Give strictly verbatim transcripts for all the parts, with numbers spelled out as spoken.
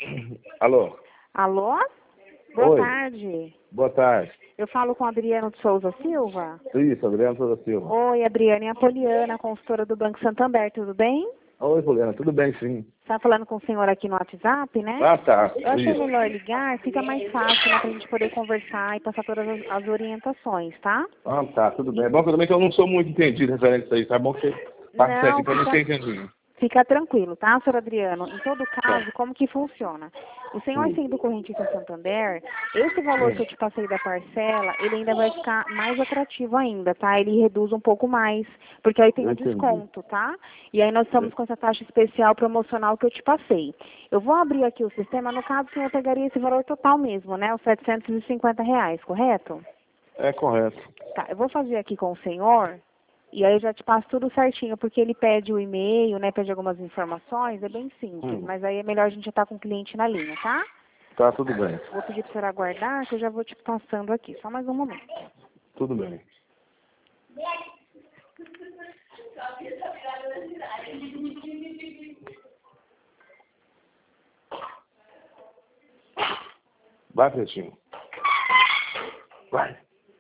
Alô? Alô? Boa Oi. tarde. Boa tarde. Eu falo com Adriano de Souza Silva? Isso, Adriano Souza Silva. Oi, Adriana e a Poliana, consultora do Banco Santander, tudo bem? Oi, Poliana, tudo bem, sim. Está falando com o senhor aqui no WhatsApp, né? Ah, tá. Eu achei Isso. melhor ligar, fica mais fácil, né, pra gente poder conversar e passar todas as, as orientações, tá? Ah, tá, tudo bem. É bom que eu também que eu não sou muito entendido referente a isso aí, tá bom que você passa certinho Não, que eu não fica, sei entendido. fica tranquilo, tá, senhor Adriano? Em todo caso, como que funciona? O senhor Hum. sendo correntista Santander, esse valor que eu te passei da parcela, ele ainda vai ficar mais atrativo ainda, tá? Ele reduz um pouco mais, porque aí tem Eu o entendi. desconto, tá? E aí nós estamos com essa taxa especial promocional que eu te passei. Eu vou abrir aqui o sistema, no caso o senhor pegaria esse valor total mesmo, né? Os setecentos e cinquenta reais, correto? É correto. Tá, eu vou fazer aqui com o senhor, e aí eu já te passo tudo certinho, porque ele pede o e-mail, né, pede algumas informações, é bem simples, Hum. mas aí é melhor a gente já estar com o cliente na linha, tá? Tá, tudo bem. Vou pedir para o senhor aguardar, que eu já vou te passando aqui, só mais um momento. Tudo bem. Vai, Pretinho. Vai.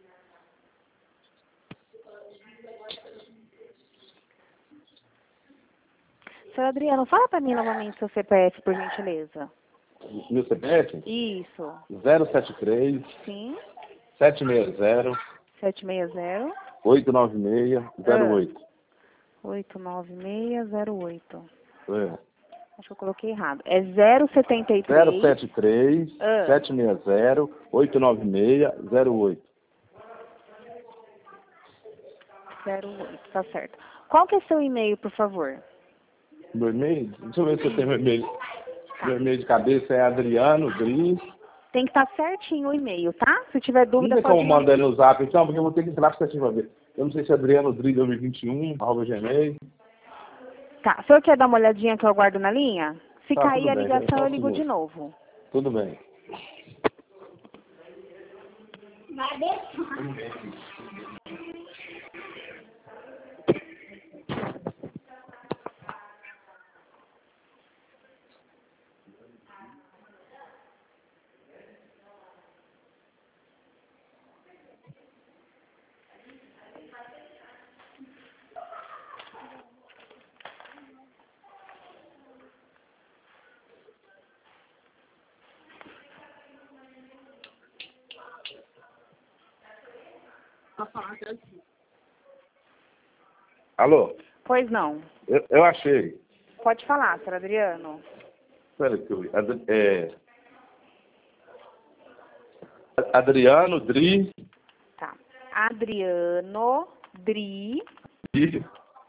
Senhor Adriano, fala para mim novamente seu C P F, por gentileza. Meu C P F? Isso. zero sete três, Sim. sete seis zero, sete seis zero. oito nove seis, zero Ah, oito. oito nove seis zero oito. É. Acho que eu coloquei errado. É zero setenta e zero três. sete três, Ah, sete seis zero, oito nove seis, zero oito. zero oito, tá certo. Qual que é seu e-mail, por favor? Meu e-mail? Deixa eu ver se eu tenho meu e-mail. Tá. Meu e-mail de cabeça é Adriano Dri. Tem que estar certinho o e-mail, tá? Se tiver Não dúvida, tem pode como mandar. mandar no zap, então, porque eu vou ter que entrar para você ver. Eu não sei se é Adriano Dri dois mil e vinte e um, arroba gmail. Tá. O senhor quer dar uma olhadinha que eu aguardo na linha? Se Tá, cair tudo a bem. É ligação, só eu um ligo de segundo. novo. Tudo bem. Alô? Pois não. Eu, eu achei. Pode falar, senhor Adriano. Espera que eu... Ad- É, Adriano Dri. Tá. Adriano Dri. Dri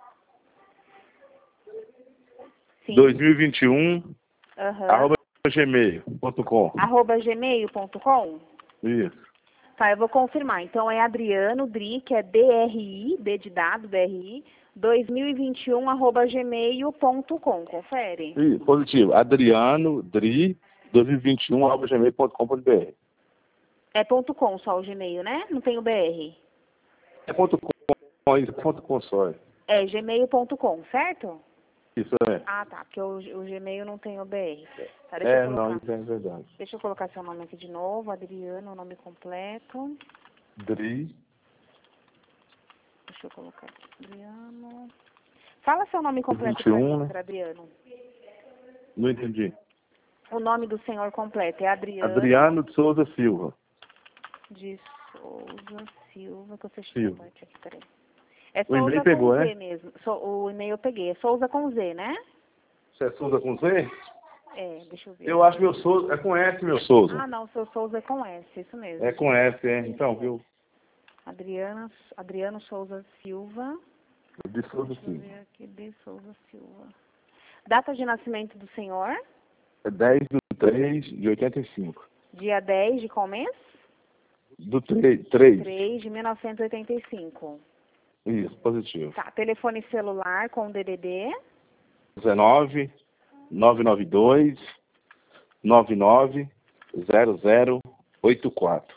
Sim. dois mil e vinte e um, Aham. arroba gmail ponto com. Arroba gmail ponto com. Isso. Tá, eu vou confirmar. Então é Adriano Dri, que é D R I, D de dado, D R I, dois mil e vinte e um, arroba gmail ponto com. Confere. Isso, positivo. Adriano Dri dois mil e vinte e um, arroba gmail ponto com ponto br. É ponto .com só o Gmail, né? Não tem o B R. É ponto com, isso, ponto com só. É gmail ponto com, certo? Isso é. Ah, tá, porque o, o Gmail não tem o B R. Tá, deixa eu É, não, colocar. isso é verdade. Deixa eu colocar seu nome aqui de novo, Adriano, o nome completo. Dri. Deixa eu colocar aqui, Adriano. Fala seu nome completo vinte e pra um, mim, né? senhor Adriano. Não entendi. O nome do senhor completo é Adriano, Adriano de Souza Silva. de Souza Silva, que eu fechei essa Silva. parte aqui, peraí. É O e-mail Souza pegou, com Z né? mesmo. So- o e-mail eu peguei. É Souza com Z, né? Você é Souza com Z? É, deixa eu ver. Eu acho meu Souza. É com S, meu Souza. Ah, não, seu Souza é com S, isso mesmo. É com S, é. Então, viu? Adriana, Adriano Souza Silva. De Souza Deixa eu Silva. ver aqui, de Souza Silva. Data de nascimento do senhor? É dez de três de oitenta e cinco. Dia dez de qual mês? Do três. três. três de mil novecentos e oitenta e cinco. Isso, positivo. Tá, telefone celular com D D D. dezenove, novecentos e noventa e dois, noventa e nove, zero zero oito quatro.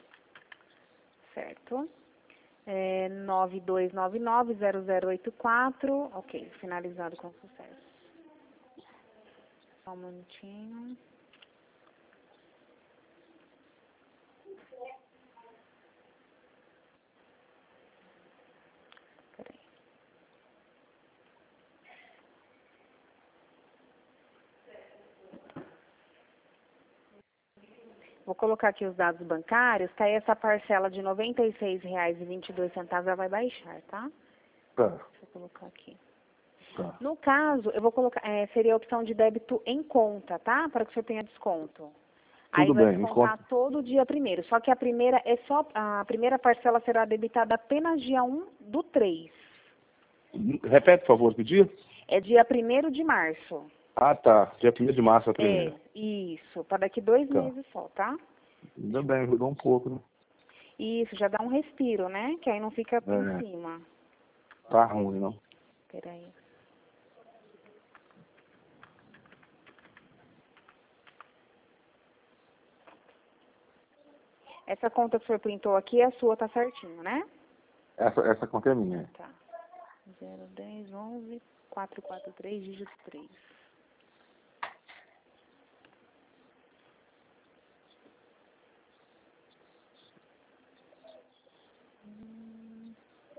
Certo. É, nove dois nove nove, zero zero oito quatro. Ok, finalizado com sucesso. Só um minutinho. Vou colocar aqui os dados bancários, que aí essa parcela de noventa e seis reais e vinte e dois centavos já vai baixar, tá? Tá. Deixa eu colocar aqui. Tá. No caso, eu vou colocar, é, seria a opção de débito em conta, tá? Para que o senhor tenha desconto. Aí Tudo vai bem, descontar enquanto... todo dia primeiro. Só que a primeira é só, a primeira parcela será debitada apenas dia um do três. Repete, por favor, que dia? É dia primeiro de março. Ah, tá. Dia primeiro de março a primeira. É, isso. Para daqui dois Tá. meses só, tá? Ainda bem, ajudou um pouco, né? Isso, já dá um respiro, né? Que aí não fica É. em cima. Tá ruim, não? Peraí. Essa conta que o senhor printou aqui, a sua tá certinho, né? Essa, essa conta é minha. Tá. zero, dez, onze, quatrocentos e quarenta e três, dígito três. Hum.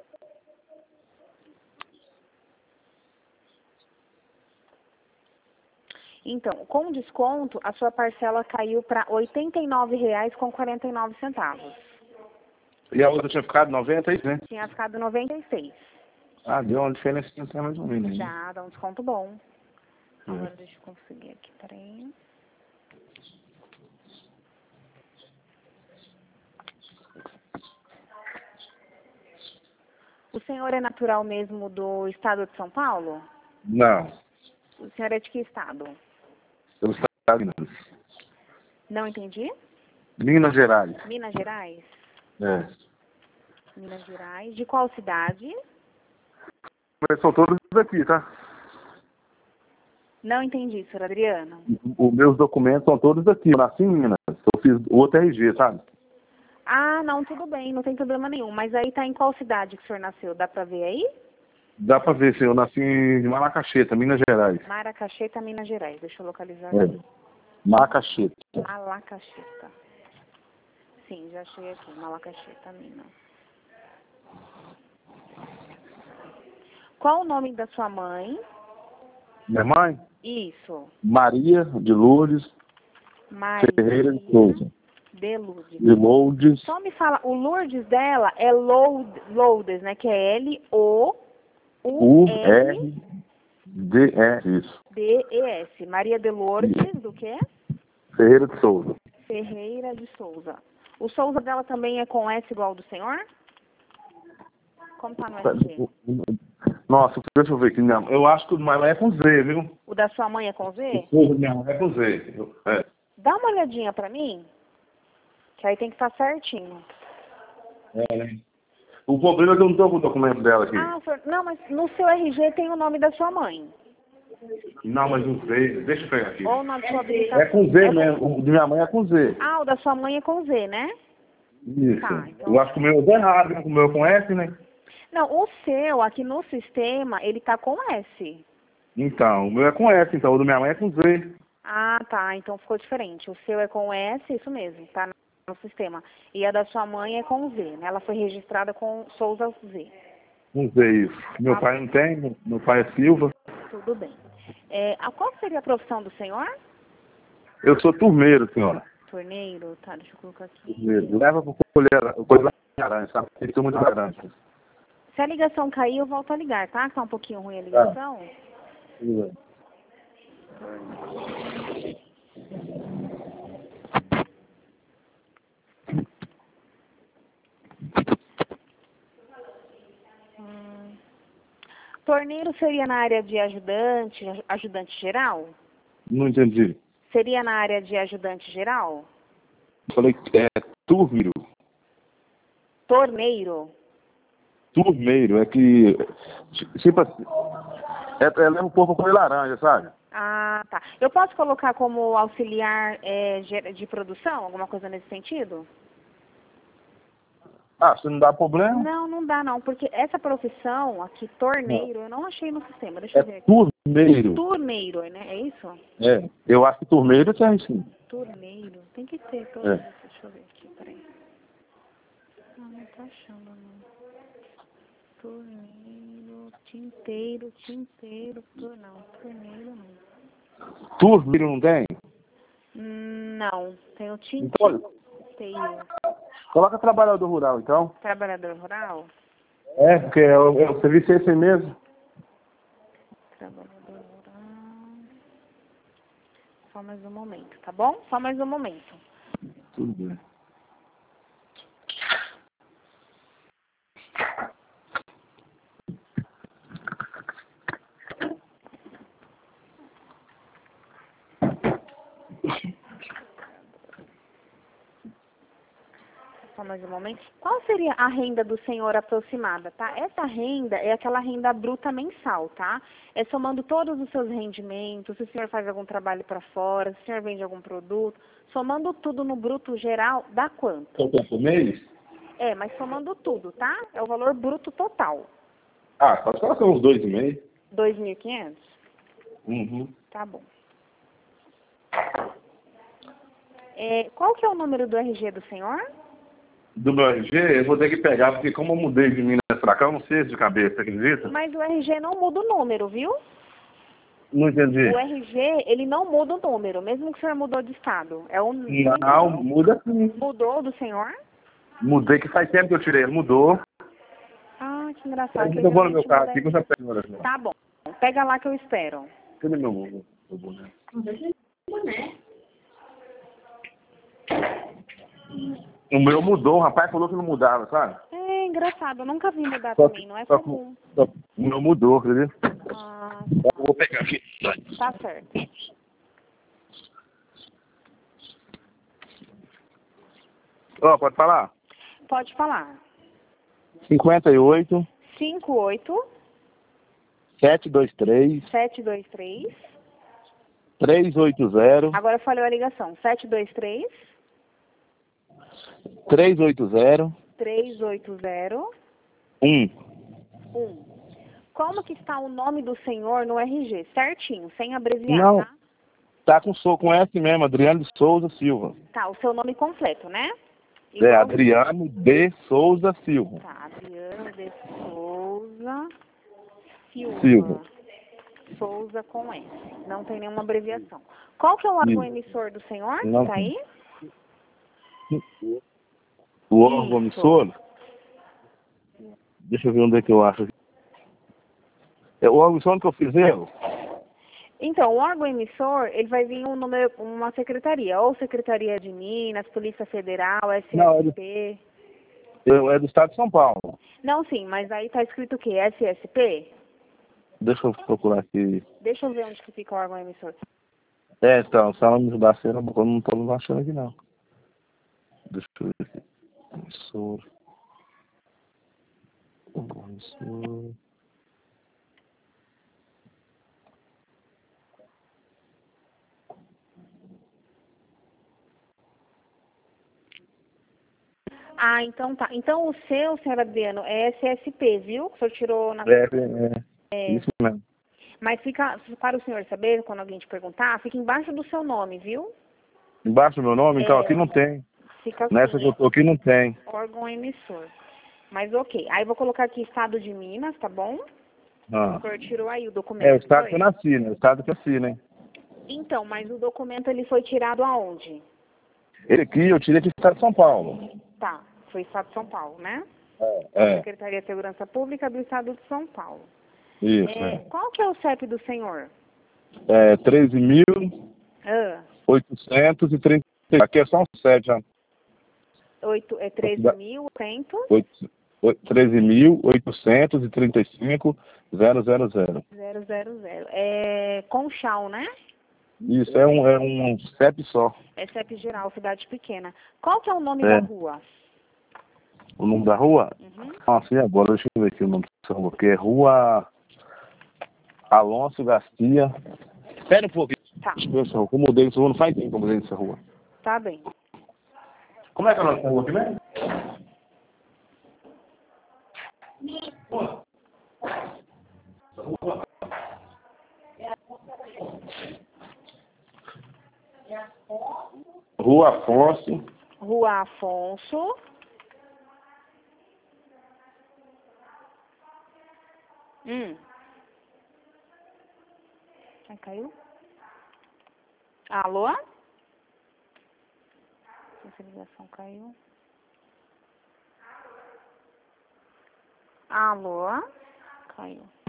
Então, com desconto, a sua parcela caiu para oitenta e nove reais com quarenta e nove centavos. E a outra tinha ficado noventa, né? Tinha ficado noventa e seis. Ah, deu uma diferença mais ou menos. Né? Já, dá um desconto bom. É. Agora deixa eu conseguir aqui, peraí. O senhor é natural mesmo do estado de São Paulo? Não. O senhor é de que estado? Eu estava em Minas. Não entendi? Minas Gerais. Minas Gerais? É. Minas Gerais. De qual cidade? Mas são todos aqui, tá? Não entendi, senhor Adriano. Os meus documentos são todos aqui. Eu nasci em Minas. Eu fiz outro R G, sabe? Ah, não, tudo bem, não tem problema nenhum. Mas aí tá em qual cidade que o senhor nasceu? Dá pra ver aí? Dá pra ver se eu nasci em Malacacheta, Minas Gerais. Maracacheta, Minas Gerais. Deixa eu localizar É. aqui. Malacacheta. Malacacheta. Sim, já achei aqui. Malacacheta, Minas. Qual o nome da sua mãe? Minha mãe? Isso. Maria de Lourdes Maria Ferreira de Souza. de Lourdes. De Lourdes. Só me fala, o Lourdes dela é Loud, Lourdes, né? Que é L O U R D E, isso. D E S. Maria de Lourdes, do quê? Ferreira de Souza. Ferreira de Souza. O Souza dela também é com S igual ao do senhor? Como tá no R G? Nossa, deixa eu ver aqui. Não. Eu acho que o do meu é com Z, viu? O da sua mãe é com Z? O Souza minha mãe é com Z. Eu- É. Dá uma olhadinha pra mim, que aí tem que estar certinho. É, né? O problema é que eu não estou com o documento dela aqui. Ah, senhor, não, mas no seu R G tem o nome da sua mãe. Não, mas o Z. Deixa eu pegar aqui. Ou o nome da sua habilitação. É com Z É com- mesmo. O de minha mãe é com Z. Ah, o da sua mãe é com Z, né? Isso. Tá, então- Eu acho que o meu é errado, né? O meu é com S, né? Não, o seu, aqui no sistema, ele tá com S. Então, o meu é com S, então o do minha mãe é com Z. Ah, tá, então ficou diferente. O seu é com S, isso mesmo, tá no sistema. E a da sua mãe é com Z, né? Ela foi registrada com Souza Z. Com Z, isso. Meu Tá. pai não tem, meu pai é Silva. Tudo bem. É, a qual seria a profissão do senhor? Eu sou turmeiro, senhora. Torneiro? Tá, deixa eu colocar aqui. Turmeiro. Leva pro colher, coisa laranja, sabe? Tem que ser muito laranja. Se a ligação cair, eu volto a ligar, tá? Que tá um pouquinho ruim a ligação. Tudo bem. Hum. Torneiro seria na área de ajudante, ajudante geral? Não entendi. Seria na área de ajudante geral? Eu falei que é turmeiro. Torneiro? Turmeiro, é que, tipo assim, é, é leva o povo com colher laranja, sabe? Ah, tá. Eu posso colocar como auxiliar é, ge- de produção, alguma coisa nesse sentido? Ah, se não dá problema, Não, não dá não, porque essa profissão aqui, torneiro, eu não achei no sistema. Deixa é eu ver aqui. turmeiro. Turneiro, né? É isso? É, eu acho que turmeiro tem sim. Turneiro. Tem que ter. Tô... É. Deixa eu ver aqui, peraí. Não, não tá achando, não. Torneiro, tinteiro, tinteiro, tur... não, torneiro não. Turmeiro não tem? Hum, Não, tem o Tintim. Então, Tem coloca trabalhador rural, então. trabalhador rural. É, porque é o, é o serviço é esse aí mesmo. Trabalhador rural. Só mais um momento, tá bom? Só mais um momento. Tudo bem. Só mais um momento. Qual seria a renda do senhor aproximada, tá? Essa renda é aquela renda bruta mensal, tá? É somando todos os seus rendimentos, se o senhor faz algum trabalho para fora, se o senhor vende algum produto, somando tudo no bruto geral, dá quanto? Quanto por mês? É, mas somando tudo, tá? É o valor bruto total. Ah, pode colocar uns dois e meio. dois mil e quinhentos? Uhum. Tá bom. É, qual que é o número do R G do senhor? Do meu R G, eu vou ter que pegar, porque como eu mudei de Minas pra cá, eu não sei de cabeça, acredita? Mas o R G não muda o número, viu? Não entendi. O R G, ele não muda o número, mesmo que o senhor mudou de estado. É o Não, muda sim. Mudou do senhor? Mudei, que faz tempo que eu tirei, ele mudou. Ah, que engraçado. Eu vou no meu Geralmente carro muda- aqui que eu já pego agora. Tá bom. Pega lá que eu espero. Cadê meu meu boné? O meu mudou, o rapaz falou que não mudava, sabe? É engraçado, eu nunca vi mudar Só também, que, não é só que, comum. só que o meu mudou, acredita? Ah, Eu vou pegar aqui. tá certo. Ó, pode falar? Pode falar. cinquenta e oito, cinco oito sete dois três, sete dois três. três oito zero, Agora falhou a ligação. sete dois três três oito zero, três oito zero um. um. Como que está o nome do senhor no R G? Certinho, sem abreviar, Não, tá? tá com, sou, com S mesmo, Adriano de Souza Silva. Tá, o seu nome completo, né? É, Igual- Adriano de Souza Silva. Tá, Adriano de Souza Silva. Silva. Souza com S. Não tem nenhuma abreviação. Qual que é o órgão emissor do senhor? Não Tá tem. aí? O órgão Isso. emissor? Deixa eu ver onde é que eu acho. É o órgão emissor que eu fiz erro? Então, o órgão emissor, ele vai vir um número, uma secretaria, ou Secretaria de Minas, Polícia Federal, Não, é do, S S P. é do estado de São Paulo. Não, sim, mas aí tá escrito o quê? S S P? Deixa eu procurar aqui. Deixa eu ver onde que fica o órgão emissor. É, então, se ela me ajudar, eu não estou achando aqui, não. Deixa eu ver aqui. Emissor. Emissor. Ah, então tá. Então o seu, senhor Adriano, é S S P, viu? Que o senhor tirou na... É, é, É, isso mesmo. mas fica, para o senhor saber, quando alguém te perguntar, fica embaixo do seu nome, viu? Embaixo do meu nome, então É, aqui não tem. Fica assim, Nessa que eu tô aqui não tem. órgão emissor. Mas ok. Aí vou colocar aqui Estado de Minas, tá bom? Ah. O senhor tirou aí o documento. É o estado foi? que eu nasci, né? O estado que eu nasci, né? Então, mas o documento ele foi tirado aonde? Ele aqui eu tirei aqui do estado de São Paulo. Tá, foi Estado de São Paulo, né? É. Secretaria de Segurança Pública do Estado de São Paulo. Isso, É, é. qual que é o C E P do senhor? É treze mil Ah, oitocentos e trinta. Aqui é só um sete, já. oito, é treze mil cento treze mil oitocentos e trinta e cinco, zero zero zero. zero zero zero. É Conchal, né? Isso, é um, é um C E P só. É C E P geral, cidade pequena. Qual que é o nome É. da rua? O nome da rua? Uhum. Ah, sim, agora deixa eu ver aqui o nome da rua, que é Rua Alonso Garcia. Espera um pouquinho. Tá, Deixa eu ver essa rua. Como eu mudei essa rua, não faz tempo que eu mudei essa rua. tá bem. Como é que é o nome dessa rua aqui mesmo? Rua Afonso. Rua Afonso. Hum. Ai, caiu? Alô? Essa ligação caiu. Alô? Caiu.